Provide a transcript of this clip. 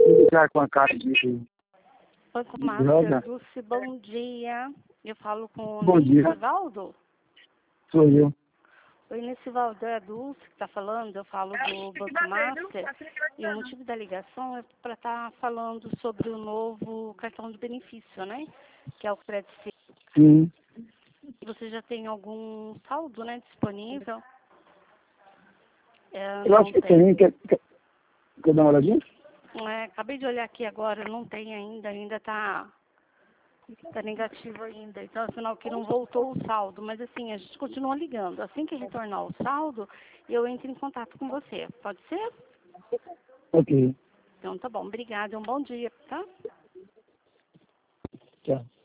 ligar com a cara de Oi, Márcia droga. Dulce, bom dia. Eu falo com Bom o dia. Nicivaldo. Sou eu. Oi, Nicivaldo, é a Dulce que está falando. Eu falo do Banco Master. E o motivo da ligação é para estar falando sobre o novo cartão de benefício, né? Que é o Credit Sim. Sim. Você já tem algum saldo, né, disponível? Eu acho que tem. Quer dar uma olhadinha? Acabei de olhar aqui agora, não tem ainda está negativo ainda. Então, é sinal que não voltou o saldo. Mas assim, a gente continua ligando. Assim que retornar o saldo, eu entro em contato com você. Pode ser? Ok. Então, tá bom. Obrigada. Um bom dia, tá? Tchau.